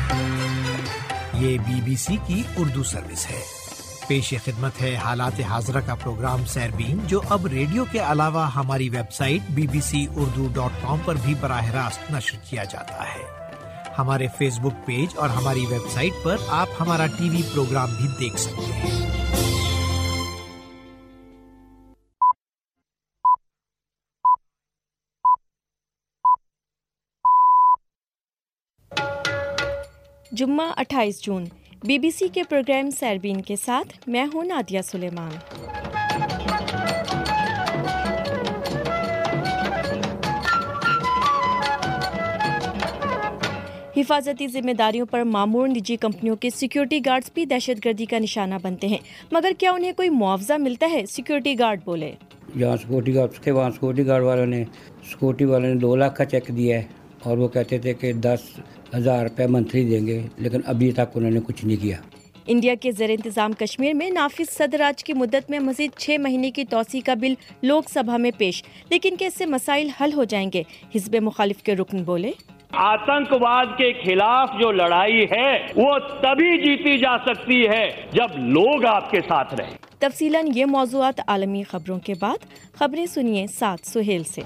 یہ BBC کی Urdu service ہے۔ پیش خدمت ہے حالات حاضرہ کا پروگرام سیربین، جو اب ریڈیو کے علاوہ ہماری ویب سائٹ bbcurdu.com پر بھی براہ راست نشر کیا جاتا ہے۔ ہمارے فیس بک پیج اور ہماری ویب سائٹ پر آپ ہمارا ٹی وی پروگرام بھی دیکھ سکتے ہیں۔ جمعہ 28 جون BBC کے پروگرام سیربین کے ساتھ میں ہوں نادیہ سلیمان۔ حفاظتی ذمہ داریوں پر معمور نجی کمپنیوں کے سیکیورٹی گارڈز بھی دہشت گردی کا نشانہ بنتے ہیں، مگر کیا انہیں کوئی معاوضہ ملتا ہے؟ سیکیورٹی گارڈ بولے، جہاں سیکورٹی گارڈ تھے وہاں سیکورٹی گارڈ والوں نے 2 لاکھ کا چیک دیا ہے اور وہ کہتے تھے کہ 10,000 روپے منتھلی دیں گے، لیکن ابھی تک انہوں نے کچھ نہیں کیا۔ انڈیا کے زیر انتظام کشمیر میں نافذ صدر راج کی مدت میں مزید 6 مہینے کی توسیع کا بل لوک سبھا میں پیش، لیکن کہ اس سے مسائل حل ہو جائیں گے؟ حزب مخالف کے رکن بولے، آتنکواد کے خلاف جو لڑائی ہے وہ تبھی جیتی جا سکتی ہے جب لوگ آپ کے ساتھ رہیں۔ تفصیلاً یہ موضوعات عالمی خبروں کے بعد، خبریں سنیے ساتھ سہیل سے۔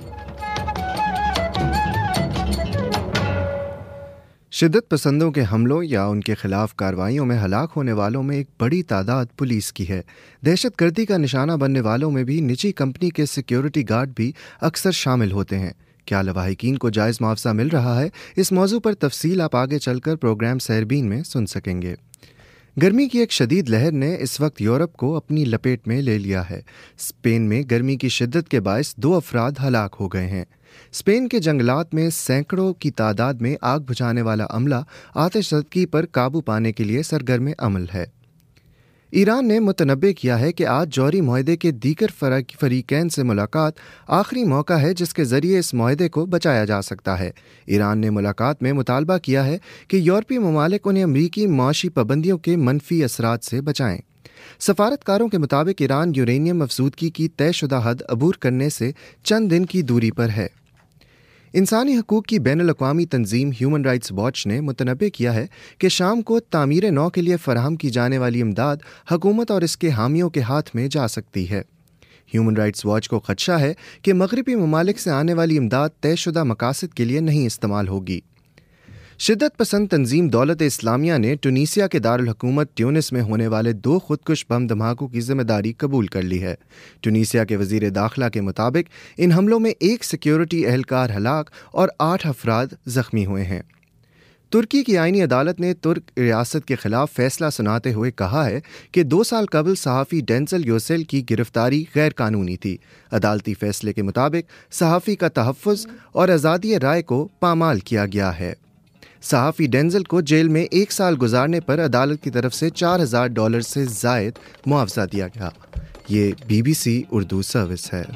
شدت پسندوں کے حملوں یا ان کے خلاف کارروائیوں میں ہلاک ہونے والوں میں ایک بڑی تعداد پولیس کی ہے۔ دہشت گردی کا نشانہ بننے والوں میں بھی نجی کمپنی کے سیکیورٹی گارڈ بھی اکثر شامل ہوتے ہیں۔ کیا لواحقین کو جائز معاوضہ مل رہا ہے؟ اس موضوع پر تفصیل آپ آگے چل کر پروگرام سیربین میں سن سکیں گے۔ گرمی کی ایک شدید لہر نے اس وقت یورپ کو اپنی لپیٹ میں لے لیا ہے۔ اسپین میں گرمی کی شدت کے باعث 2 افراد ہلاک ہو گئے ہیں۔ اسپین کے جنگلات میں سینکڑوں کی تعداد میں آگ بجھانے والا عملہ آتش زدگی پر قابو پانے کے لیے سرگرم عمل ہے۔ ایران نے متنبع کیا ہے کہ آج جوہری معاہدے کے دیگر فریقین سے ملاقات آخری موقع ہے جس کے ذریعے اس معاہدے کو بچایا جا سکتا ہے۔ ایران نے ملاقات میں مطالبہ کیا ہے کہ یورپی ممالک انہیں امریکی معاشی پابندیوں کے منفی اثرات سے بچائیں۔ سفارتکاروں کے مطابق ایران یورینیم افزودگی کی طے شدہ حد عبور کرنے سے چند دن کی دوری پر ہے۔ انسانی حقوق کی بین الاقوامی تنظیم ہیومن رائٹس واچ نے متنبع کیا ہے کہ شام کو تعمیر نو کے لیے فراہم کی جانے والی امداد حکومت اور اس کے حامیوں کے ہاتھ میں جا سکتی ہے۔ ہیومن رائٹس واچ کو خدشہ ہے کہ مغربی ممالک سے آنے والی امداد طے شدہ مقاصد کے لیے نہیں استعمال ہوگی۔ شدت پسند تنظیم دولت اسلامیہ نے ٹونیسیا کے دارالحکومت ٹیونس میں ہونے والے 2 خودکش بم دھماکوں کی ذمہ داری قبول کر لی ہے۔ ٹونیسیا کے وزیر داخلہ کے مطابق ان حملوں میں 1 سیکیورٹی اہلکار ہلاک اور 8 افراد زخمی ہوئے ہیں۔ ترکی کی آئینی عدالت نے ترک ریاست کے خلاف فیصلہ سناتے ہوئے کہا ہے کہ 2 سال قبل صحافی ڈینزل یوسیل کی گرفتاری غیر قانونی تھی۔ عدالتی فیصلے کے مطابق صحافی کا تحفظ اور آزادی رائے کو پامال کیا گیا ہے۔ صحافی ڈینزل کو جیل میں 1 سال گزارنے پر عدالت کی طرف سے $4,000 سے زائد معاوضہ دیا گیا۔ یہ BBC اردو سروس ہے۔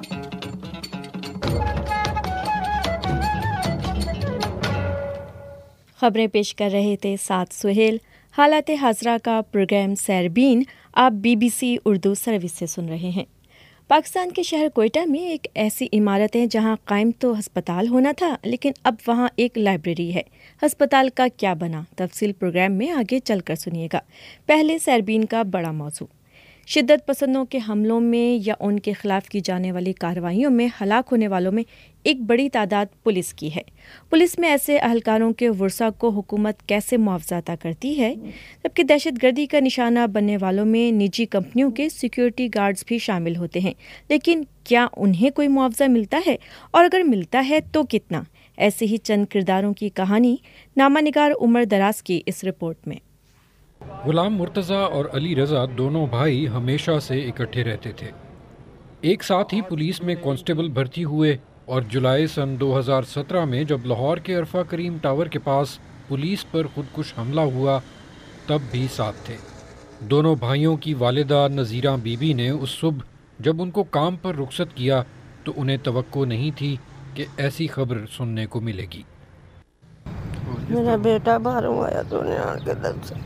خبریں پیش کر رہے تھے ساتھ سہیل۔ حالات حاضرہ کا پروگرام سیربین آپ BBC اردو سروس سے سن رہے ہیں۔ پاکستان کے شہر کوئٹہ میں ایک ایسی عمارت ہے جہاں قائم تو ہسپتال ہونا تھا، لیکن اب وہاں ایک لائبریری ہے۔ ہسپتال کا کیا بنا؟ تفصیل پروگرام میں آگے چل کر سنیے گا۔ پہلے سیربین کا بڑا موضوع، شدت پسندوں کے حملوں میں یا ان کے خلاف کی جانے والی کارروائیوں میں ہلاک ہونے والوں میں ایک بڑی تعداد پولیس کی ہے۔ پولیس میں ایسے اہلکاروں کے ورثاء کو حکومت کیسے معاوضہ عطا کرتی ہے؟ جبکہ دہشت گردی کا نشانہ بننے والوں میں نجی کمپنیوں کے سیکیورٹی گارڈز بھی شامل ہوتے ہیں، لیکن کیا انہیں کوئی معاوضہ ملتا ہے؟ اور اگر ملتا ہے تو کتنا؟ ایسے ہی چند کرداروں کی کہانی نامہ نگار عمر دراز کی اس رپورٹ میں۔ غلام مرتضیٰ اور علی رضا دونوں بھائی ہمیشہ سے اکٹھے رہتے تھے۔ ایک ساتھ ہی پولیس میں کانسٹیبل بھرتی ہوئے اور جولائی سن 2017 میں جب لاہور کے عرفہ کریم ٹاور کے پاس پولیس پر خودکش حملہ ہوا تب بھی ساتھ تھے۔ دونوں بھائیوں کی والدہ نذیرہ بی بی نے اس صبح جب ان کو کام پر رخصت کیا تو انہیں توقع نہیں تھی کہ ایسی خبر سننے کو ملے گی۔ میرا بیٹا باہروں آیا تو انہیں آن کے دل سے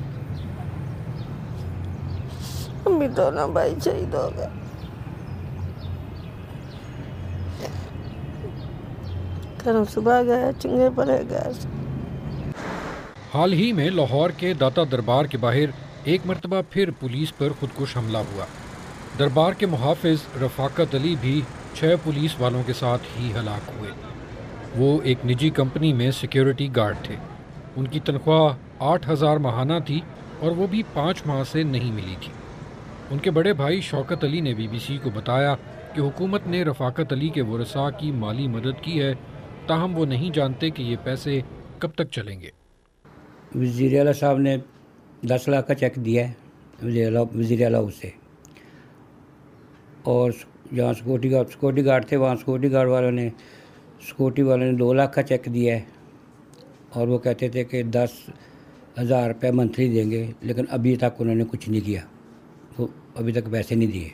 ہم بھی دونوں بھائی شہید ہو گئے۔ گھروں صبح گئے چنگے پڑے گئے۔ حال ہی میں لاہور کے داتا دربار کے باہر ایک مرتبہ پھر پولیس پر خودکش حملہ ہوا۔ دربار کے محافظ رفاقت علی بھی 6 پولیس والوں کے ساتھ ہی ہلاک ہوئے۔ وہ ایک نجی کمپنی میں سیکیورٹی گارڈ تھے۔ ان کی تنخواہ 8,000 ماہانہ تھی اور وہ بھی 5 ماہ سے نہیں ملی تھی۔ ان کے بڑے بھائی شوکت علی نے BBC کو بتایا کہ حکومت نے رفاقت علی کے ورثاء کی مالی مدد کی ہے، تاہم وہ نہیں جانتے کہ یہ پیسے کب تک چلیں گے۔ وزیر اعلیٰ صاحب نے 10 لاکھ کا چیک دیا ہے وزیر اعلیٰ ہاؤس سے، اور جہاں سیکورٹی گارڈ تھے وہاں سیکورٹی گارڈ والوں نے 2 لاکھ کا چیک دیا ہے، اور وہ کہتے تھے کہ 10,000 روپے منتھلی دیں گے، لیکن ابھی تک انہوں نے کچھ نہیں کیا، وہ ابھی تک پیسے نہیں دیے۔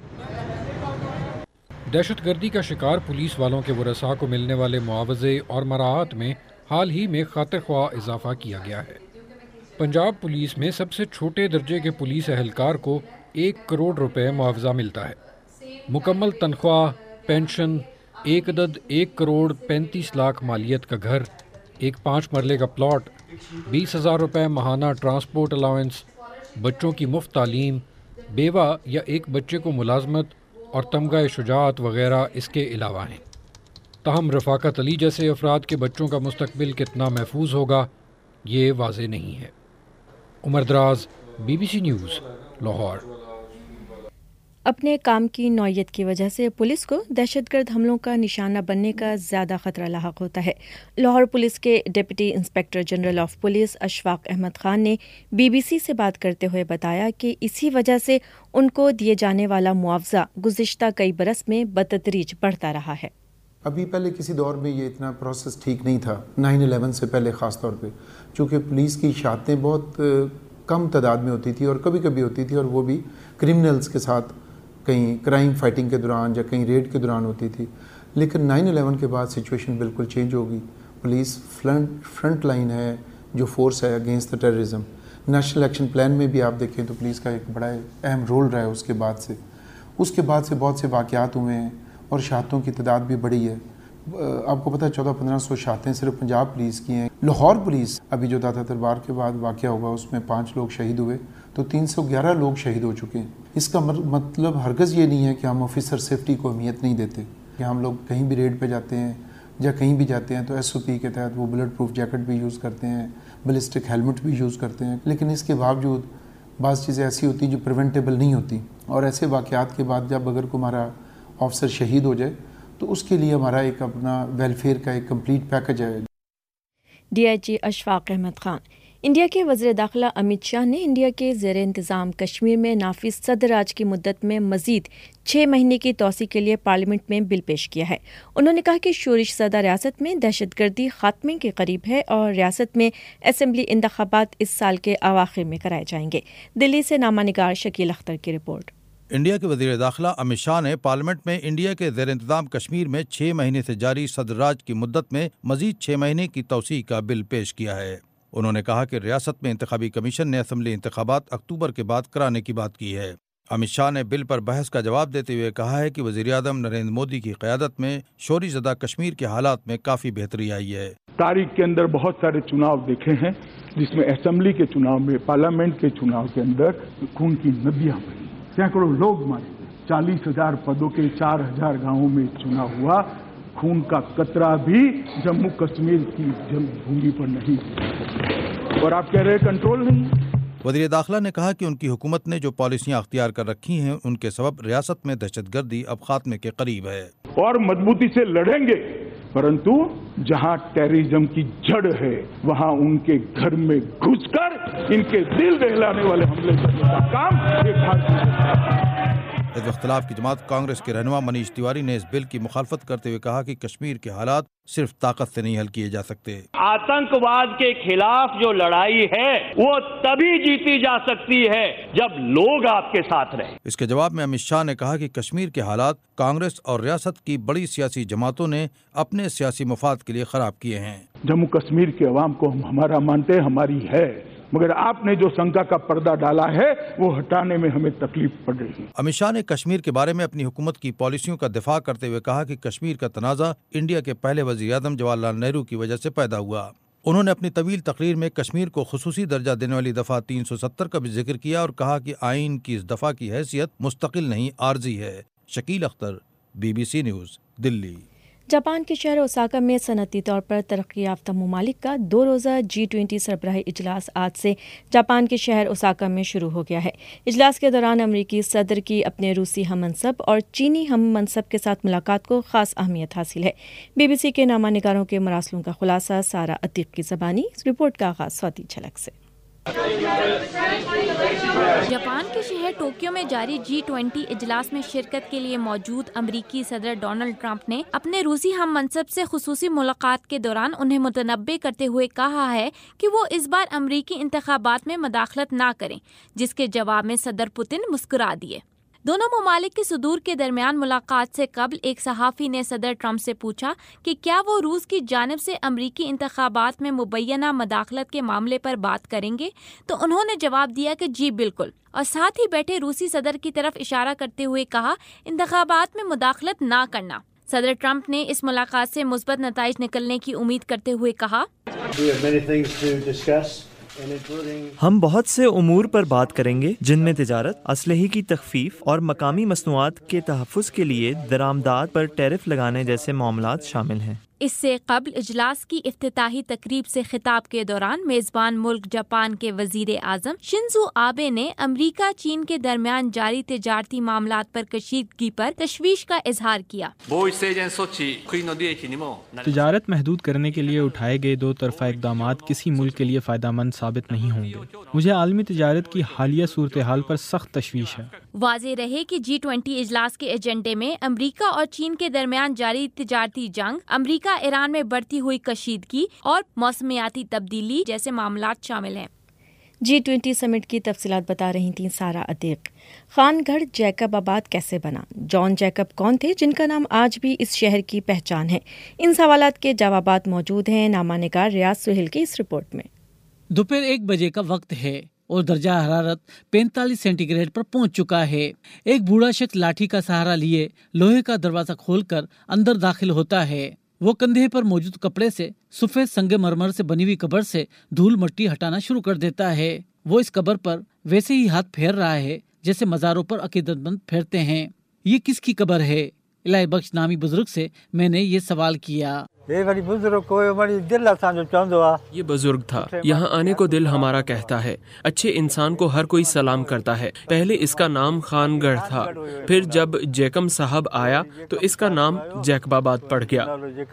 دہشت گردی کا شکار پولیس والوں کے ورثاء کو ملنے والے معاوضے اور مراعات میں حال ہی میں خاطر خواہ اضافہ کیا گیا ہے۔ پنجاب پولیس میں سب سے چھوٹے درجے کے پولیس اہلکار کو 1 کروڑ روپے معاوضہ ملتا ہے۔ مکمل تنخواہ، پینشن، 1 کروڑ 35 لاکھ مالیت کا گھر، ایک 5 مرلے کا پلاٹ، 20,000 روپے ماہانہ ٹرانسپورٹ الاؤنس، بچوں کی مفت تعلیم، بیوہ یا ایک بچے کو ملازمت اور تمغہ شجاعت وغیرہ اس کے علاوہ ہیں۔ تاہم رفاقت علی جیسے افراد کے بچوں کا مستقبل کتنا محفوظ ہوگا یہ واضح نہیں ہے۔ عمر دراز، BBC نیوز، لاہور۔ اپنے کام کی نوعیت کی وجہ سے پولیس کو دہشت گرد حملوں کا نشانہ بننے کا زیادہ خطرہ لاحق ہوتا ہے۔ لاہور پولیس کے deputy inspector general of police Ashfaq Ahmad Khan نے BBC سے بات کرتے ہوئے بتایا کہ اسی وجہ سے ان کو دیے جانے والا معاوضہ گزشتہ کئی برس میں بتدریج بڑھتا رہا ہے۔ ابھی پہلے کسی دور میں یہ اتنا پروسیس ٹھیک نہیں تھا، 9/11 سے پہلے خاص طور پہ، چونکہ پولیس کی اشاعتیں بہت کم تعداد میں ہوتی تھی اور کبھی کبھی ہوتی تھی، اور وہ بھی کرمنلز کے ساتھ کہیں کرائم فائٹنگ کے دوران یا کہیں ریڈ کے دوران ہوتی تھی۔ لیکن 9/11 کے بعد سچویشن بالکل چینج ہوگی۔ پولیس فرنٹ لائن ہے جو فورس ہے against the terrorism. National action plan میں بھی آپ دیکھیں تو پولیس کا ایک بڑا اہم رول رہا ہے۔ اس کے بعد سے بہت سے واقعات ہوئے ہیں اور شہادتوں کی تعداد بھی بڑی ہے۔ آپ کو پتہ ہے 1400-1500 شہادتیں صرف پنجاب پولیس کی ہیں۔ لاہور پولیس ابھی جو داتا دربار کے بعد واقعہ ہوا اس میں 5 لوگ شہید ہوئے، تو 311 لوگ شہید ہو چکے ہیں۔ اس کا مطلب ہرگز یہ نہیں ہے کہ ہم آفیسر سیفٹی کو اہمیت نہیں دیتے، کہ ہم لوگ کہیں بھی ریڈ پہ جاتے ہیں یا کہیں بھی جاتے ہیں تو SOP کے تحت وہ بلٹ پروف جیکٹ بھی یوز کرتے ہیں، بلسٹک ہیلمٹ بھی یوز کرتے ہیں، لیکن اس کے باوجود بعض چیزیں ایسی ہوتی ہیں جو پریونٹیبل نہیں ہوتی، اور ایسے واقعات کے بعد جب اگر کوئی ہمارا آفیسر شہید ہو جائے تو اس کے لیے ہمارا ایک اپنا ویلفیئر کا ایک کمپلیٹ پیکج ہے۔ DIG اشفاق احمد خان۔ انڈیا کے وزیر داخلہ امت شاہ نے انڈیا کے زیر انتظام کشمیر میں نافذ صدر راج کی مدت میں مزید 6 مہینے کی توسیع کے لیے پارلیمنٹ میں بل پیش کیا ہے۔ انہوں نے کہا کہ شورش زدہ ریاست میں دہشت گردی خاتمے کے قریب ہے اور ریاست میں اسمبلی انتخابات اس سال کے اواخر میں کرائے جائیں گے۔ دلی سے نامہ نگار شکیل اختر کی رپورٹ۔ انڈیا کے وزیر داخلہ امت شاہ نے پارلیمنٹ میں انڈیا کے زیر انتظام کشمیر میں 6 مہینے سے جاری صدر راج کی مدت میں مزید 6 مہینے کی توسیع کا بل پیش کیا ہے۔ انہوں نے کہا کہ ریاست میں انتخابی کمیشن نے اسمبلی انتخابات اکتوبر کے بعد کرانے کی بات کی ہے۔ امت شاہ نے بل پر بحث کا جواب دیتے ہوئے کہا ہے کہ وزیر اعظم نریندر مودی کی قیادت میں شورش زدہ کشمیر کے حالات میں کافی بہتری آئی ہے۔ تاریخ کے اندر بہت سارے چناؤ دیکھے ہیں جس میں اسمبلی کے چناؤ میں، پارلیمنٹ کے چناؤ کے اندر خون کی ندیاں بہی، سینکڑوں لوگ مارے، 40,000 پدوں کے 4,000 گاؤں میں چنا ہوا، خون کا قطرہ بھی جموں کشمیر کی بھومی پر نہیں، اور آپ کہہ رہے کنٹرول نہیں۔ وزیر داخلہ نے کہا کہ ان کی حکومت نے جو پالیسیاں اختیار کر رکھی ہیں ان کے سبب ریاست میں دہشت گردی اب خاتمے کے قریب ہے، اور مضبوطی سے لڑیں گے، پرنتو جہاں ٹیررزم کی جڑ ہے وہاں ان کے گھر میں گھس کر ان کے دل دہلانے والے حملے کرنے کا کام یہ بھارتی۔ اس اختلاف کی جماعت کانگریس کے رہنما منیش تیواری نے اس بل کی مخالفت کرتے ہوئے کہا کہ کشمیر کے حالات صرف طاقت سے نہیں حل کیے جا سکتے۔ آتنکواد کے خلاف جو لڑائی ہے وہ تبھی جیتی جا سکتی ہے جب لوگ آپ کے ساتھ رہیں۔ اس کے جواب میں امت شاہ نے کہا کہ کشمیر کے حالات کانگریس اور ریاست کی بڑی سیاسی جماعتوں نے اپنے سیاسی مفاد کے لیے خراب کیے ہیں۔ جموں کشمیر کے عوام کو ہم ہمارا مانتے ہیں، ہماری ہے، مگر آپ نے جو شنکا کا پردہ ڈالا ہے وہ ہٹانے میں ہمیں تکلیف پڑ رہی ہے۔ امت شاہ نے کشمیر کے بارے میں اپنی حکومت کی پالیسیوں کا دفاع کرتے ہوئے کہا کہ کشمیر کا تنازع انڈیا کے پہلے وزیر اعظم جواہر لال نہرو کی وجہ سے پیدا ہوا۔ انہوں نے اپنی طویل تقریر میں کشمیر کو خصوصی درجہ دینے والی دفعہ 370 کا بھی ذکر کیا اور کہا کہ آئین کی اس دفعہ کی حیثیت مستقل نہیں عارضی ہے۔ Shakeel Akhtar, BBC news, Delhi. Japan کے شہر اوساکا میں صنعتی طور پر ترقی یافتہ ممالک کا 2 روزہ G20 سربراہی اجلاس آج سے جاپان کے شہر اوساکا میں شروع ہو گیا ہے۔ اجلاس کے دوران امریکی صدر کی اپنے روسی ہم منصب اور چینی ہم منصب کے ساتھ ملاقات کو خاص اہمیت حاصل ہے۔ BBC کے نامہ نگاروں کے مراسلوں کا خلاصہ سارا عتیق کی زبانی رپورٹ کا آغاز سوتی جھلک سے۔ جاپان کے شہر ٹوکیو میں جاری G20 اجلاس میں شرکت کے لیے موجود امریکی صدر ڈونلڈ ٹرمپ نے اپنے روسی ہم منصب سے خصوصی ملاقات کے دوران انہیں متنبع کرتے ہوئے کہا ہے کہ وہ اس بار امریکی انتخابات میں مداخلت نہ کریں، جس کے جواب میں صدر پوتن مسکرا دیے۔ دونوں ممالک کے صدور کے درمیان ملاقات سے قبل ایک صحافی نے صدر ٹرمپ سے پوچھا کہ کیا وہ روس کی جانب سے امریکی انتخابات میں مبینہ مداخلت کے معاملے پر بات کریں گے، تو انہوں نے جواب دیا کہ جی بالکل، اور ساتھ ہی بیٹھے روسی صدر کی طرف اشارہ کرتے ہوئے کہا انتخابات میں مداخلت نہ کرنا۔ صدر ٹرمپ نے اس ملاقات سے مثبت نتائج نکلنے کی امید کرتے ہوئے کہا ہم بہت سے امور پر بات کریں گے جن میں تجارت، اسلحے کی تخفیف اور مقامی مصنوعات کے تحفظ کے لیے درآمدات پر ٹیرف لگانے جیسے معاملات شامل ہیں۔ اس سے قبل اجلاس کی افتتاحی تقریب سے خطاب کے دوران میزبان ملک جاپان کے وزیر اعظم شنزو آبے نے امریکہ چین کے درمیان جاری تجارتی معاملات پر کشیدگی پر تشویش کا اظہار کیا۔ تجارت محدود کرنے کے لیے اٹھائے گئے دو طرفہ اقدامات کسی ملک کے لیے فائدہ مند ثابت نہیں ہوں گے۔ مجھے عالمی تجارت کی حالیہ صورتحال پر سخت تشویش ہے۔ واضح رہے کہ G20 اجلاس کے ایجنڈے میں امریکہ اور چین کے درمیان جاری تجارتی جنگ، امریکہ ایران میں بڑھتی ہوئی کشیدگی اور موسمیاتی تبدیلی جیسے معاملات شامل ہیں۔ G20 سمٹ کی تفصیلات بتا رہی تھیں سارا عتیق۔ خان گڑھ جیکب آباد کیسے بنا؟ جان جیکب کون تھے جن کا نام آج بھی اس شہر کی پہچان ہے؟ ان سوالات کے جوابات موجود ہیں نامہ نگار ریاض سہیل کی اس رپورٹ میں۔ دوپہر 1 بجے کا وقت ہے اور درجہ حرارت 45 سینٹی گریڈ پر پہنچ چکا ہے۔ ایک بوڑھا شخص لاٹھی کا سہارا لیے لوہے کا دروازہ کھول کر اندر داخل ہوتا ہے۔ وہ کندھے پر موجود کپڑے سے سفید سنگ مرمر سے بنی ہوئی قبر سے دھول مٹی ہٹانا شروع کر دیتا ہے۔ وہ اس قبر پر ویسے ہی ہاتھ پھیر رہا ہے جیسے مزاروں پر عقیدت مند پھیرتے ہیں۔ یہ کس کی قبر ہے؟ الہی بخش نامی بزرگ سے میں نے یہ سوال کیا۔ یہ بزرگ تھا، یہاں آنے کو دل ہمارا کہتا ہے۔ اچھے انسان کو ہر کوئی سلام کرتا ہے۔ پہلے اس کا نام خان گڑھ تھا، پھر جب جیکم صاحب آیا تو اس کا نام جیکب آباد پڑ گیا۔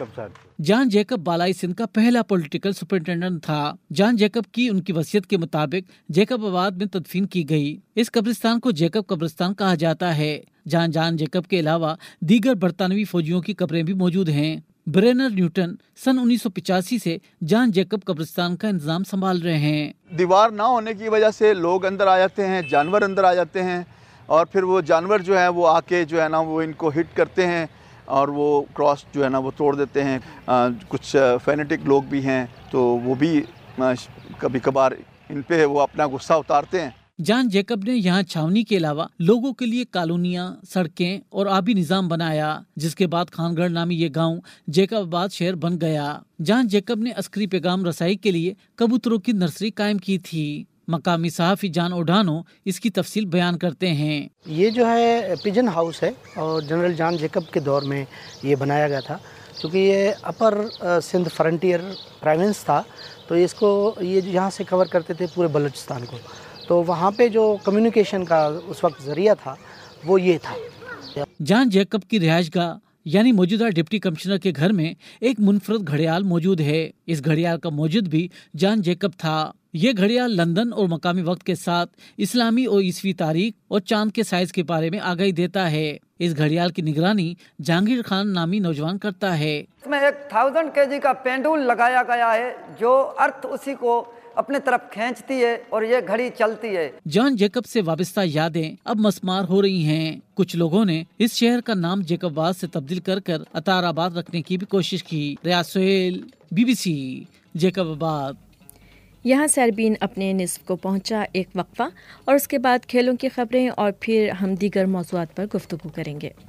جان جیکب بالائی سندھ کا پہلا پولیٹیکل سپرنٹینڈنٹ تھا۔ جان جیکب کی ان کی وصیت کے مطابق جیکب آباد میں تدفین کی گئی۔ اس قبرستان کو جیکب قبرستان کہا جاتا ہے۔ جان جیکب کے علاوہ دیگر برطانوی فوجیوں کی قبریں بھی موجود ہیں۔ برینر نیوٹن سن 1985 سے جان جیکب قبرستان کا انتظام سنبھال رہے ہیں۔ دیوار نہ ہونے کی وجہ سے لوگ اندر آ جاتے ہیں، جانور اندر آ جاتے ہیں، اور پھر وہ جانور جو ہے وہ آ کے جو ہے نا وہ ان کو ہٹ کرتے ہیں اور وہ کراس جو ہے نا وہ توڑ دیتے ہیں۔ کچھ فینیٹک لوگ بھی ہیں تو وہ بھی کبھی کبھار ان پہ وہ اپنا غصہ اتارتے ہیں۔ جان جیکب نے یہاں چھاونی کے علاوہ لوگوں کے لیے کالونیاں، سڑکیں اور آبی نظام بنایا، جس کے بعد خان گڑھ نامی یہ گاؤں جیکب آباد شہر بن گیا۔ جان جیکب نے عسکری پیغام رسائی کے لیے کبوتروں کی نرسری قائم کی تھی۔ مقامی صحافی جان اوڈانو اس کی تفصیل بیان کرتے ہیں۔ یہ جو ہے پیجن ہاؤس ہے اور جنرل جان جیکب کے دور میں یہ بنایا گیا تھا، کیونکہ یہ اپر سندھ فرنٹیئر پروونس تھا، تو اس کو یہ یہاں سے کور کرتے تھے پورے بلوچستان کو، تو وہاں پہ جو کمیونیکیشن کا اس وقت ذریعہ تھا وہ یہ تھا۔ جان جیکب کی رہائش گاہ یعنی موجودہ ڈپٹی کمشنر کے گھر میں ایک منفرد گھڑیال موجود ہے۔ اس گھڑیال کا موجد بھی جان جیکب تھا۔ یہ گھڑیال لندن اور مقامی وقت کے ساتھ اسلامی اور عیسوی تاریخ اور چاند کے سائز کے بارے میں آگاہی دیتا ہے۔ اس گھڑیال کی نگرانی جہانگیر خان نامی نوجوان کرتا ہے۔ اس میں ایک 1000 kg کا پینڈول لگایا گیا ہے جو ارتھ اسی کو اپنے طرف کھینچتی ہے اور یہ گھڑی چلتی ہے۔ جان جیکب سے وابستہ یادیں اب مسمار ہو رہی ہیں۔ کچھ لوگوں نے اس شہر کا نام جیکب آباد سے تبدیل کر عطار آباد رکھنے کی بھی کوشش کی۔ ریاض سہیل، BBC، جیکب آباد۔ یہاں سیربین اپنے نصف کو پہنچا، ایک وقفہ اور اس کے بعد کھیلوں کی خبریں اور پھر ہم دیگر موضوعات پر گفتگو کریں گے۔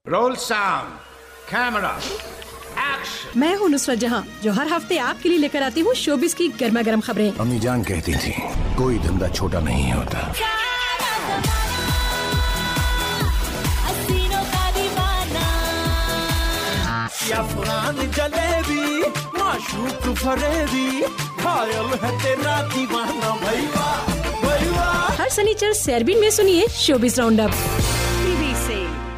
Roll sound camera action. मैं हूँ नुसरत जहां, जो हर हफ्ते आपके लिए लेकर आती हूँ शोबिस की गर्मा गर्म खबरें। अम्मी जान कहती थी कोई धंधा छोटा नहीं होता। अफगान जलेबी माशूक फरेबी घायल है तेरा दीवाना भैया भैया। हर शनिचर सैरबीन में सुनिए शोबिस राउंडअप BBC।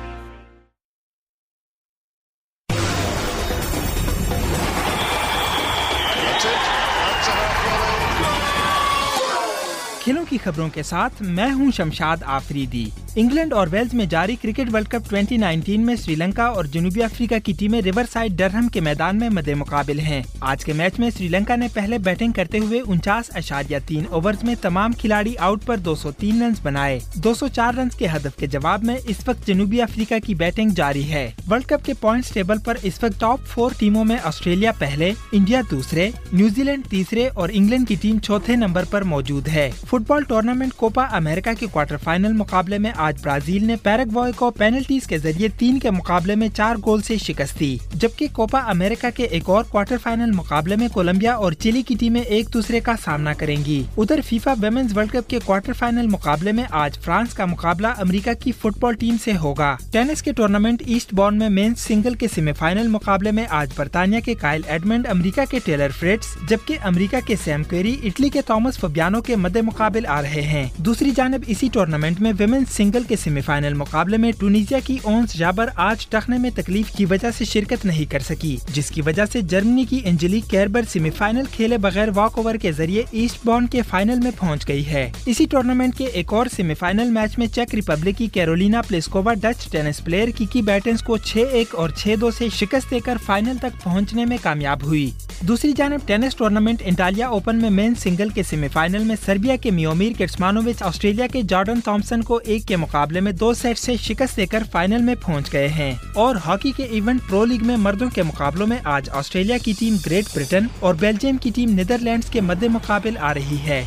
खेलों की खबरों के साथ मैं हूं शमशाद आफरीदी। इंग्लैंड और वेल्स में जारी क्रिकेट वर्ल्ड कप 2019 में श्रीलंका और जनूबी अफ्रीका की टीमें रिवरसाइड डरहम के मैदान में मद्दे मुकाबिल हैं। आज के मैच में श्रीलंका ने पहले बैटिंग करते हुए 49.3 ओवर्स में तमाम खिलाड़ी आउट पर 203 रन बनाए। 204 रन के हदफ के जवाब में इस वक्त जनूबी अफ्रीका की बैटिंग जारी है। वर्ल्ड कप के पॉइंट्स टेबल पर इस वक्त टॉप 4 टीमों में ऑस्ट्रेलिया पहले, इंडिया दूसरे, न्यूजीलैंड तीसरे और इंग्लैंड की टीम चौथे नंबर पर मौजूद है। फुटबॉल टूर्नामेंट कोपा अमेरिका के क्वार्टर फाइनल मुकाबले में आज ब्राजील ने पैराग्वे को पेनल्टीज के जरिए 3 के मुकाबले में 4 गोल से शिकस्त दी, जबकि कोपा अमेरिका के एक और क्वार्टर फाइनल मुकाबले में कोलंबिया और चिली की टीमें एक दूसरे का सामना करेंगी। उधर फीफा वुमेन्स वर्ल्ड कप के क्वार्टर फाइनल मुकाबले में आज फ्रांस का मुकाबला अमेरिका की फुटबॉल टीम से होगा। टेनिस के टूर्नामेंट ईस्टबॉर्न में मेंस सिंगल के सेमीफाइनल मुकाबले में आज बर्तानिया के काइल एडमंड अमेरिका के टेलर फ्रिट्ज, जबकि अमेरिका के सैम क्वेरी इटली के थॉमस फबियानो के मद्दे मुकाबिल आ रहे हैं। दूसरी जानब इसी टूर्नामेंट में विमेंस सिंगल के सेमीफाइनल मुकाबले में टूनिसिया की ओंस जाबर आज टखने में तकलीफ की वजह से शिरकत नहीं कर सकी, जिसकी वजह से जर्मनी की एंजेलिक केरबर सेमीफाइनल खेले बगैर वॉकओवर के जरिए ईस्टबॉर्न के फाइनल में पहुंच गई है। इसी टूर्नामेंट के एक और सेमीफाइनल मैच में चेक रिपब्लिक की Karolina Pliskova Dutch tennis player Kiki Bertens को 6-1 और 6-2 से शिकस्त देकर फाइनल तक पहुंचने में कामयाब हुई। दूसरी जानब टेनिस टूर्नामेंट इंटालिया ओपन में मेन सिंगल के सेमीफाइनल में सर्बिया के मियोमिर किर्चमानोविच ऑस्ट्रेलिया के जॉर्डन थॉम्सन को 1 के मुकाबले में 2 सेट से शिकस्त देकर फाइनल में पहुंच गए हैं। और हॉकी के इवेंट प्रो लीग में मर्दों के मुकाबलों में आज ऑस्ट्रेलिया की टीम ग्रेट ब्रिटेन और बेल्जियम की टीम नीदरलैंड्स के मद्दे मुकाबिल आ रही है।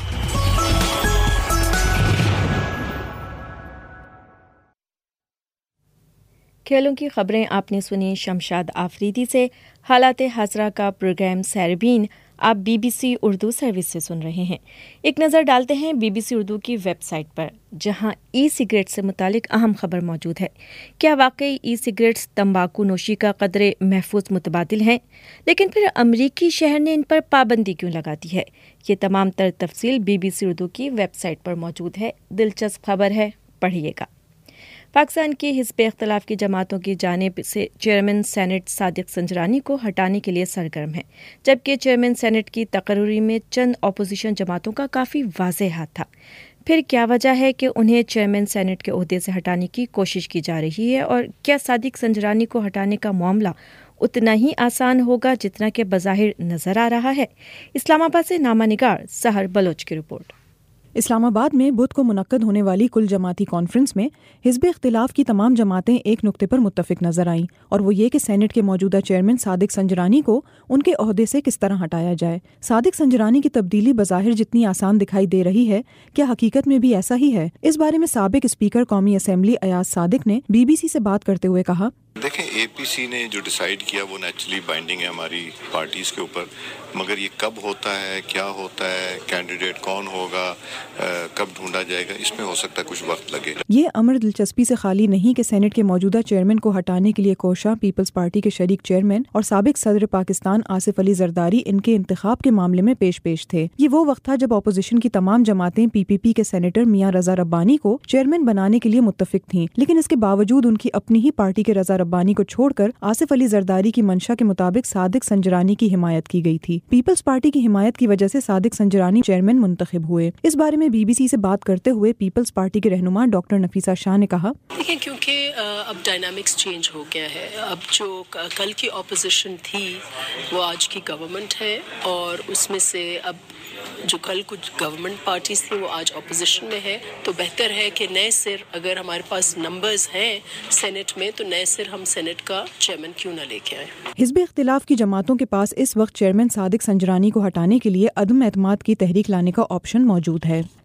खेलों की खबरें आपने सुनी शमशाद आफरीदी से। हालात हाजरा का प्रोग्राम सैरबीन आप BBC उर्दू सर्विस से सुन रहे हैं। एक नज़र डालते हैं BBC उर्दू की वेबसाइट पर, जहां ई-सिगरेट से मुतालिक अहम खबर मौजूद है। क्या वाकई ई-सिगरेट्स तंबाकू नोशी का कदरे महफूज मुतबादिल हैं? लेकिन फिर अमरीकी शहर ने इन पर पाबंदी क्यों लगा दी है? ये तमाम तर तफसील BBC उर्दू की वेबसाइट पर मौजूद है। दिलचस्प खबर है, पढ़िएगा। पाकिस्तान की हिज़्ब इख्तिलाफ की जमातों की जानिब से चेयरमैन सेनेट सादिक संजरानी को हटाने के लिए सरगर्म है, जबकि चेयरमैन सेनेट की तकर्री में चंद अपोजिशन जमातों का काफ़ी वाज़ेह हाथ था। फिर क्या वजह है कि उन्हें चेयरमैन सेनेट के ओहदे से हटाने की कोशिश की जा रही है, और क्या सादिक संजरानी को हटाने का मामला उतना ही आसान होगा जितना कि बज़ाहिर नज़र आ रहा है? इस्लामाबाद से नामा निगार सहर बलोच की रिपोर्ट। इस्लामाबाद में बुध को मुनक्कद होने वाली कुल जमाती कॉन्फ्रेंस में हिज़्ब इख्तिलाफ की तमाम जमातें एक नुक्ते पर मुत्तफिक नजर आईं, और वो ये कि सेनेट के मौजूदा चेयरमैन सादिक संजरानी को उनके ओहदे से किस तरह हटाया जाए। सादिक संजरानी की तब्दीली बज़ाहिर जितनी आसान दिखाई दे रही है, क्या हकीकत में भी ऐसा ही है? इस बारे में साबिक स्पीकर कौमी असम्बली अयाज सादिक ने BBC से बात करते हुए कहा, देखें, APC ने जो डिसाइड किया वो नेचुरली बाइंडिंग है हमारी पार्टीज के ऊपर, मगर ये कब होता है, क्या होता है, कैंडिडेट कौन होगा, कब ढूंढा जाएगा, इसमें हो सकता है कुछ वक्त लगे। ये अमर दिलचस्पी से खाली नहीं कि सेनेट के मौजूदा चेयरमैन को हटाने के लिए कोशा पीपल्स पार्टी के शरीक चेयरमैन और साबिक सदर पाकिस्तान आसिफ अली जरदारी इनके इंतखाब के मामले में पेश थे। ये वो वक्त था जब अपोजिशन की तमाम जमातें PPP के सेनेटर मियां रजा रब्बानी को चेयरमैन बनाने के लिए मुत्तफिक थीं, लेकिन इसके बावजूद उनकी अपनी ही पार्टी के रजा रब्बानी को छोड़कर आसिफ अली जरदारी की मंशा के मुताबिक सादिक संजरानी की हिमायत की गई थी। पीपल्स पार्टी की हिमायत की वजह से सादिक संजरानी चेयरमैन मुंतखब हुए। इस बारे में BBC से बात करते हुए पीपल्स पार्टी के रहनुमा डॉक्टर नफीसा शाह ने कहा, देखिए, क्योंकि अब डायनामिक्स चेंज हो गया है। अब जो कल की ऑपोजिशन थी वो आज की गवर्नमेंट है, और उसमें से अब जो कल कुछ गवर्नमेंट पार्टीज थी वो आज ऑपोजिशन में है। तो बेहतर है कि नए सिर, अगर हमारे पास नंबर्स हैं सेनेट में, तो नए सिर हम सेनेट का चेयरमैन क्यों ना लेके आए। हिज़्ब इख्तिलाफ की जमातों के पास इस वक्त चेयरमैन सादिक संजरानी को हटाने के लिए अदम एतमाद की तहरीक लाने का ऑप्शन मौजूद है।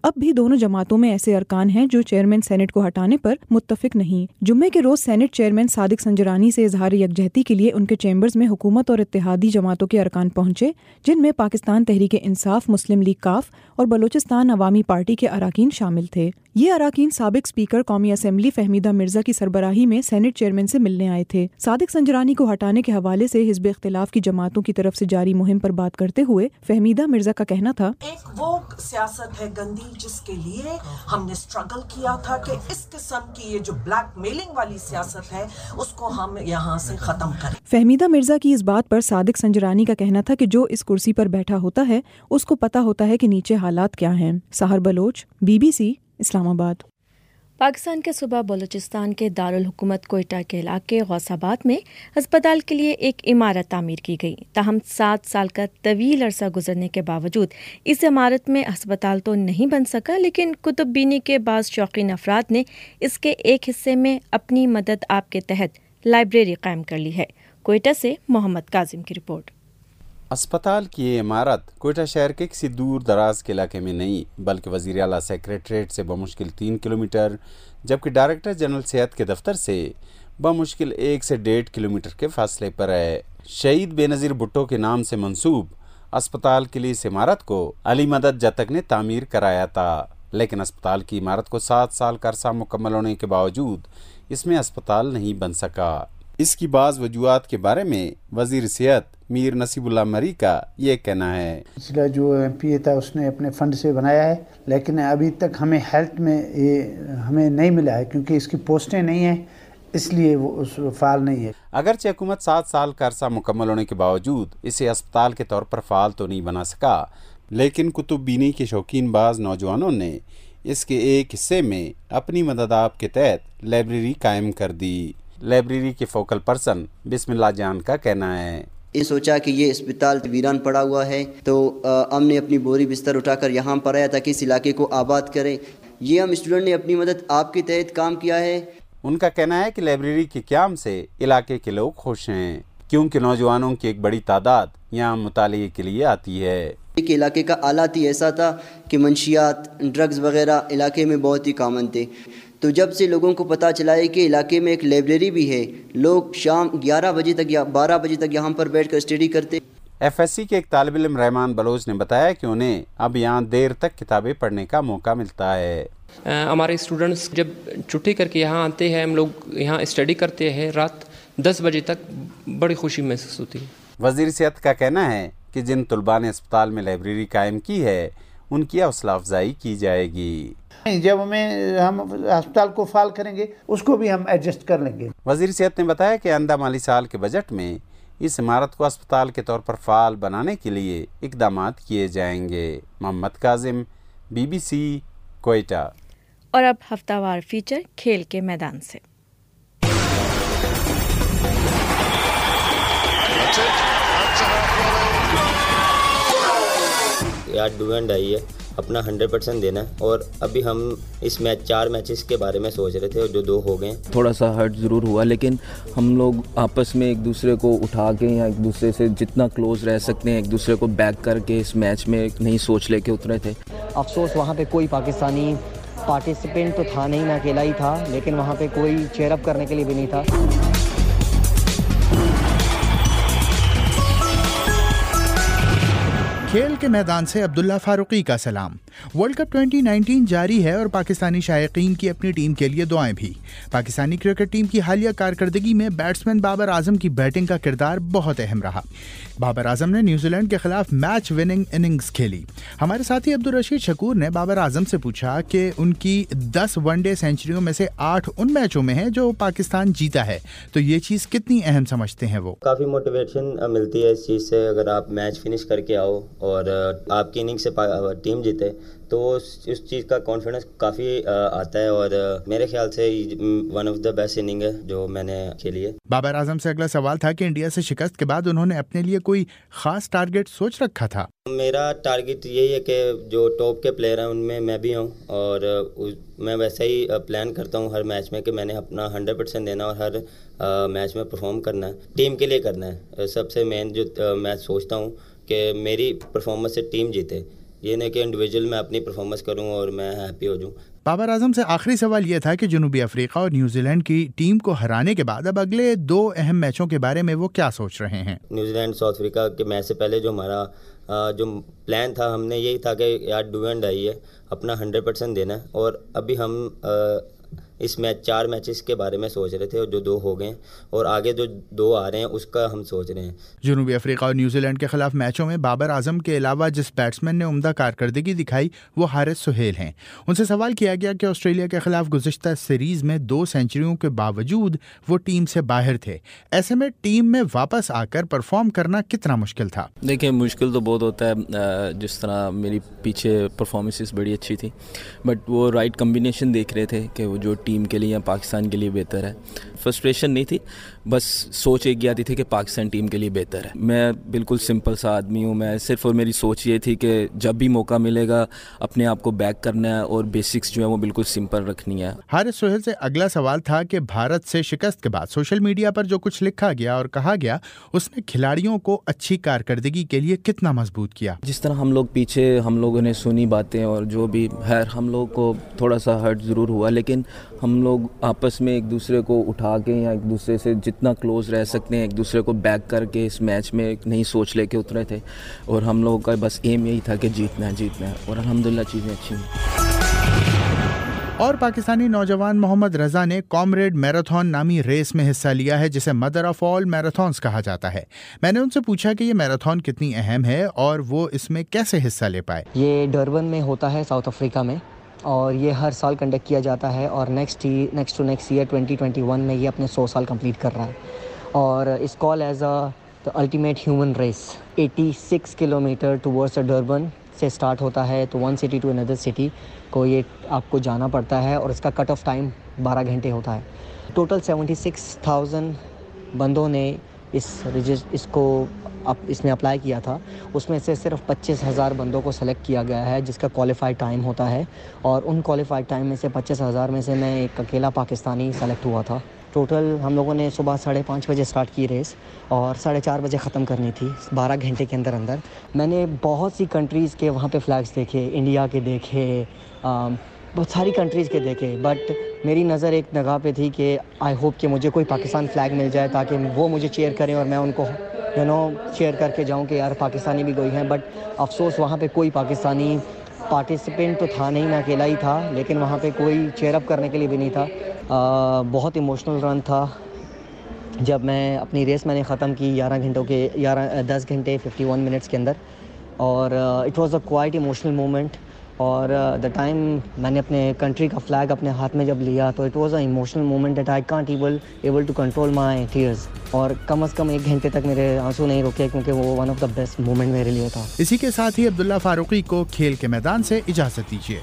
اب भी दोनों जमातों में ऐसे अरकान हैं जो चेयरमैन सेनेट को हटाने पर मुत्तफिक नहीं। जुम्मे के रोज सेनेट चेयरमैन सादिक संजरानी से इजहार यकजहती के लिए उनके चैम्बर्स में हुकूमत और इत्तेहादी जमातों के अरकान पहुंचे, जिनमें पाकिस्तान तहरीक इंसाफ, मुस्लिम लीग काफ और बलोचिस्तान अवामी पार्टी के अरकान शामिल थे। ये अरकान साबिक स्पीकर कौमी असम्बली फहमीदा मिर्जा की सरबराही में सेनेट चेयरमैन से मिलने आए थे। सादिक संजरानी को हटाने के हवाले से हिज़्ब इख्तिलाफ की जमातों की तरफ से जारी मुहिम पर बात करते हुए फहमीदा मिर्जा का कहना था, एक वो सियासत है गंदी जिसके लिए हमने स्ट्रगल किया था कि इस किस्म की ये जो ब्लैक मेलिंग वाली सियासत है उसको हम यहाँ से खत्म करें। फहमीदा मिर्जा की इस बात पर सादिक संजरानी का कहना था कि जो इस कुर्सी पर बैठा होता है उसको पता होता है कि नीचे हालात क्या हैं। साहर बलोच, BBC, इस्लामाबाद। पाकिस्तान के सूबा बलूचिस्तान के दारुल हुकूमत कोयटा के इलाके गौसाबाद में अस्पताल के लिए एक इमारत तामीर की गई। ताहम 7 साल का तवील अरसा गुजरने के बावजूद इस इमारत में अस्पताल तो नहीं बन सका, लेकिन कुतुब बीनी के बाज़ शौकीन अफराद ने इसके एक हिस्से में अपनी मदद आप के तहत लाइब्रेरी कायम कर ली है। कोयटा से मोहम्मद काजिम की रिपोर्ट। अस्पताल की ये इमारत कोयटा शहर के किसी दूर दराज के इलाके में नहीं बल्कि वज़ीर आला सेक्रेटरीट से बमुश्किल 3 किलोमीटर, जबकि डायरेक्टर जनरल सेहत के दफ्तर से बमुश्किल 1 से 1.5 किलोमीटर के फासले पर है। शहीद बेनज़ीर भुट्टो के नाम से मंसूब अस्पताल के लिए इस इमारत को अली मदद जतक ने तामीर कराया था, लेकिन अस्पताल की इमारत को 7 साल का अरसा मुकम्मल होने के बावजूद इसमें अस्पताल नहीं बन सका। इसकी बाज़ वजूहात के बारे में वज़ीर सेहत मीर नसीबुल्लाह मरी का ये कहना है। पिछला जो MP था उसने अपने फंड से बनाया है, लेकिन अभी तक हमें हेल्थ में ये हमें नहीं मिला है क्योंकि इसकी पोस्टें नहीं हैं, इसलिए वो उस फ़ाल नहीं है। अगरचे हुकूमत 7 साल का अरसा मुकम्मल होने के बावजूद इसे अस्पताल के तौर पर फ़ाल तो नहीं बना सका, लेकिन कुतुब बीनी के शौकीन बाज नौजवानों ने इसके एक हिस्से में अपनी मदद आप के तहत लाइब्रेरी कायम कर दी। लाइब्रेरी के फोकल पर्सन बिस्मिल्लाह जान का कहना है, ये सोचा कि ये अस्पताल वीरान पड़ा हुआ है तो हमने अपनी बोरी बिस्तर उठाकर यहाँ पर आया ताकि इस इलाके को आबाद करें। ये हम स्टूडेंट ने अपनी मदद आपके तहत काम किया है। उनका कहना है कि लाइब्रेरी के क़याम से इलाके के लोग खुश हैं क्योंकि नौजवानों की एक बड़ी तादाद यहाँ मुतालिए के लिए आती है। एक इलाके का हालात ही ऐसा था कि मंशियात, ड्रग्स वगैरह इलाके में बहुत ही कॉमन थे, तो जब से लोगों को पता चला है कि इलाके में एक लाइब्रेरी भी है, लोग शाम 11 बजे तक या 12 बजे तक यहाँ पर बैठकर स्टडी करते। FSC के एक तालिब इल्म रहमान बलोच ने बताया कि उन्हें अब यहाँ देर तक किताबें पढ़ने का मौका मिलता है। हमारे स्टूडेंट्स जब छुट्टी करके यहाँ आते हैं, हम लोग यहाँ स्टडी करते हैं, रात 10 बजे तक बड़ी खुशी महसूस होती है। वज़ीर सेहत का कहना है कि जिन तलबा ने अस्पताल में लाइब्रेरी कायम की है उनकी हौसला अफजाई की जाएगी। जब हम अस्पताल को फाल करेंगे उसको भी हम एडजस्ट कर लेंगे। वज़ीर सेहत ने बताया कि आइंदा माली साल के बजट में इस इमारत को अस्पताल के तौर पर फाल बनाने के लिए इक़दामात किए जाएंगे। मोहम्मद काजिम, BBC, कोयटा। और अब हफ्तावार फीचर खेल के मैदान से। यार डू एंड डाई है, अपना 100% देना है। और अभी हम इस 4 मैचेस के बारे में सोच रहे थे और जो 2 हो गए। थोड़ा सा हर्ट ज़रूर हुआ, लेकिन हम लोग आपस में एक दूसरे को उठा के या एक दूसरे से जितना क्लोज रह सकते हैं एक दूसरे को बैक करके इस मैच में एक नई सोच लेके उतरे थे। अफसोस वहाँ पे कोई पाकिस्तानी पार्टिसिपेंट तो था नहीं, मैं अकेला ही था, लेकिन वहाँ पे कोई चेयर अप करने के लिए भी नहीं था। खेल के मैदान से अब्दुल्ला फारूकी का सलाम। वर्ल्ड कप 2019 जारी है और पाकिस्तानी शायकीन की अपनी टीम के लिए दुआएं भी। पाकिस्तानी क्रिकेट टीम की हालिया कारकर्दगी में बैट्समैन बाबर आजम की बैटिंग का किरदार बहुत अहम रहा। बाबर आजम ने न्यूजीलैंड के खिलाफ मैच विनिंग इनिंग्स खेली। हमारे साथी अब्दुल रशीद शकूर ने बाबर आजम से पूछा कि उनकी 10 वनडे सेंचुरियों में से 8 उन मैचों में है जो पाकिस्तान जीता है, तो ये चीज़ कितनी अहम समझते हैं वो? काफ़ी मोटिवेशन मिलती है इस चीज़ से। अगर आप मैच फिनिश करके आओ और आपकी इनिंग से टीम जीते तो उस चीज़ का कॉन्फिडेंस काफ़ी आता है और मेरे ख्याल से one of the best inning है जो मैंने खेली है। बाबर आजम से अगला सवाल था कि इंडिया से शिकस्त के बाद उन्होंने अपने लिए कोई ख़ास टारगेट सोच रखा था? मेरा टारगेट यही है कि जो टॉप के प्लेयर हैं उनमें मैं भी हूँ और मैं वैसे ही प्लान करता हूँ हर मैच में कि मैंने अपना 100% देना और हर मैच में परफॉर्म करना है, टीम के लिए करना है। सबसे मेन जो मैं सोचता हूँ कि मेरी परफॉर्मेंस से टीम जीते, یہ نہیں کہ انڈیویجول میں اپنی پرفارمنس کروں اور میں ہیپی ہو جاؤں. بابر اعظم سے آخری سوال یہ تھا کہ جنوبی افریقہ اور نیوزی لینڈ کی ٹیم کو ہرانے کے بعد اب اگلے 2 اہم میچوں کے بارے میں وہ کیا سوچ رہے ہیں. نیوزی لینڈ ساؤتھ افریقہ کے میچ سے پہلے جو ہمارا جو پلان تھا ہم نے یہی تھا کہ یار ڈو اینڈ ڈائی ہے, اپنا 100% دینا ہے. اور ابھی ہم اس 4 میچز کے بارے میں سوچ رہے تھے اور جو 2 ہو گئے ہیں اور آگے جو 2 آ رہے ہیں اس کا ہم سوچ رہے ہیں. جنوبی افریقہ اور نیوزی لینڈ کے خلاف میچوں میں بابر اعظم کے علاوہ جس بیٹسمین نے عمدہ کارکردگی دکھائی وہ حارث سہیل ہیں. ان سے سوال کیا گیا کہ آسٹریلیا کے خلاف گزشتہ سیریز میں 2 سینچریوں کے باوجود وہ ٹیم سے باہر تھے. ایسے میں ٹیم میں واپس آ کر پرفارم کرنا کتنا مشکل تھا؟ دیکھیں مشکل تو بہت ہوتا ہے. جس طرح میری پیچھے پرفارمنسز بڑی اچھی تھی بٹ وہ رائٹ کمبینیشن دیکھ رہے تھے کہ وہ جو ٹیم کے لیے یا پاکستان کے لیے بہتر ہے. فرسٹریشن نہیں تھی, بس سوچ ایک ہی آتی تھی کہ پاکستان ٹیم کے لیے بہتر ہے. میں بالکل سمپل سا آدمی ہوں, میں صرف اور میری سوچ یہ تھی کہ جب بھی موقع ملے گا اپنے آپ کو بیک کرنا ہے اور بیسکس جو ہے وہ بالکل سمپل رکھنی ہے. حارث سہیل سے اگلا سوال تھا کہ بھارت سے شکست کے بعد سوشل میڈیا پر جو کچھ لکھا گیا اور کہا گیا اس نے کھلاڑیوں کو اچھی کارکردگی کے لیے کتنا مضبوط کیا. جس طرح ہم لوگ پیچھے ہم لوگوں نے سنی باتیں اور جو بھی ہے, ہم لوگ کو تھوڑا سا ہرٹ ضرور ہوا, لیکن ہم لوگ آپس میں ایک دوسرے کو اٹھا کے یا ایک دوسرے سے جتنا کلوز رہ سکتے ہیں ایک دوسرے کو بیک کر کے اس میچ میں ایک نئی سوچ لے کے اترے تھے. اور ہم لوگوں کا بس ایم یہی تھا کہ جیتنا ہے اور الحمدللہ چیزیں اچھی ہیں. اور پاکستانی نوجوان محمد رضا نے کامریڈ میراتھن نامی ریس میں حصہ لیا ہے جسے مدر آف آل میراتھنز کہا جاتا ہے. میں نے ان سے پوچھا کہ یہ میراتھن کتنی اہم ہے اور وہ اس میں کیسے حصہ لے پائے. یہ ڈربن میں ہوتا ہے ساؤتھ افریقہ میں, اور یہ ہر سال کنڈکٹ کیا جاتا ہے اور نیکسٹ ٹو نیکسٹ ایئر 2021 میں یہ اپنے 100 سال کمپلیٹ کر رہا ہے. اور اس call as a ultimate human race. 86 kilometre towards Durban سے سٹارٹ ہوتا ہے تو 1 سٹی ٹو اندر سٹی کو یہ آپ کو جانا پڑتا ہے اور اس کا کٹ آف ٹائم 12 گھنٹے ہوتا ہے. ٹوٹل 76,000 بندوں نے اس کو اس میں اپلائی کیا تھا. اس میں سے صرف 25,000 بندوں کو سلیکٹ کیا گیا ہے جس کا کوالیفائڈ ٹائم ہوتا ہے, اور ان کوالیفائڈ ٹائم میں سے 25,000 میں سے میں ایک اکیلا پاکستانی سلیکٹ ہوا تھا. ٹوٹل ہم لوگوں نے صبح 5:30 بجے سٹارٹ کی ریس اور 4:30 بجے ختم کرنی تھی 12 گھنٹے کے اندر. میں نے بہت سی کنٹریز کے وہاں پہ فلیگس دیکھے, انڈیا کے دیکھے, بہت ساری کنٹریز کے دیکھے, بٹ میری نظر ایک نگاہ پہ تھی کہ آئی ہوپ کہ مجھے کوئی پاکستان فلیگ مل جائے تاکہ وہ مجھے چیئر کریں اور میں ان کو چیئر کر کے جاؤں کہ یار پاکستانی بھی کوئی ہیں. بٹ افسوس وہاں پہ کوئی پاکستانی پارٹیسپینٹ تو تھا نہیں, میں اکیلا ہی تھا, لیکن وہاں پہ کوئی چیئر اپ کرنے کے لیے بھی نہیں تھا. بہت ایموشنل رن تھا. جب میں اپنی ریس میں نے ختم کی 10 گھنٹے 51 منٹس کے اندر, اور it was a quite emotional moment. اور دا ٹائم میں نے اپنے کنٹری کا فلیگ اپنے ہاتھ میں جب لیا تو it was a emotional moment that I can't able to control my tears. اور کم از کم 1 گھنٹے تک میرے آنسو نہیں رکے کیونکہ وہ one of the best moment میرے لیے تھا. اسی کے ساتھ ہی عبداللہ فاروقی کو کھیل کے میدان سے اجازت دیجیے.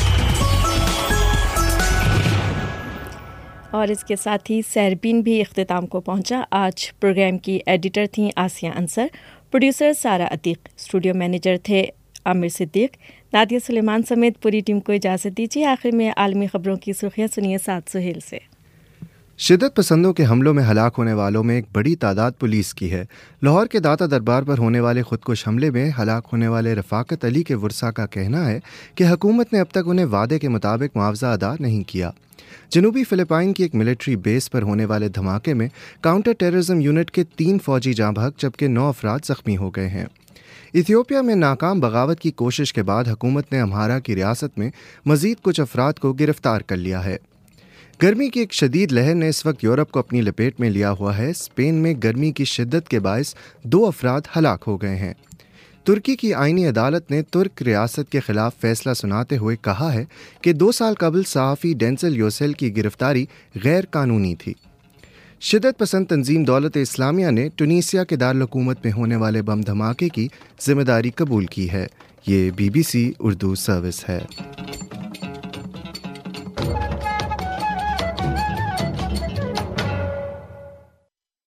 اور اس کے ساتھ ہی سیربین بھی اختتام کو پہنچا. آج پروگرام کی ایڈیٹر تھیں آسیہ انصر, پروڈیوسر سارا عتیق, اسٹوڈیو مینیجر تھے عامر صدیق. نادیہ سلیمان سمیت پوری ٹیم کو اجازت دیجیے. آخر میں عالمی خبروں کی سرخیاں سنیے سعد سہیل سے. شدت پسندوں کے حملوں میں ہلاک ہونے والوں میں ایک بڑی تعداد پولیس کی ہے. لاہور کے داتا دربار پر ہونے والے خودکش حملے میں ہلاک ہونے والے رفاقت علی کے ورثاء کا کہنا ہے کہ حکومت نے اب تک انہیں وعدے کے مطابق معاوضہ ادا نہیں کیا. جنوبی فلپائن کی ایک ملٹری بیس پر ہونے والے دھماکے میں کاؤنٹر ٹیررزم یونٹ کے 3 فوجی جاں بحق جبکہ 9 افراد زخمی ہو گئے ہیں. ایتھیوپیا میں ناکام بغاوت کی کوشش کے بعد حکومت نے امہارا کی ریاست میں مزید کچھ افراد کو گرفتار کر لیا ہے. گرمی کی ایک شدید لہر نے اس وقت یورپ کو اپنی لپیٹ میں لیا ہوا ہے. اسپین میں گرمی کی شدت کے باعث 2 افراد ہلاک ہو گئے ہیں. ترکی کی آئینی عدالت نے ترک ریاست کے خلاف فیصلہ سناتے ہوئے کہا ہے کہ 2 سال قبل صحافی ڈینزل یوسیل کی گرفتاری غیر قانونی تھی. شدت پسند تنظیم دولت اسلامیہ نے ٹونیسیا کے دارالحکومت میں ہونے والے بم دھماکے کی ذمہ داری قبول کی ہے. یہ BBC اردو سروس ہے.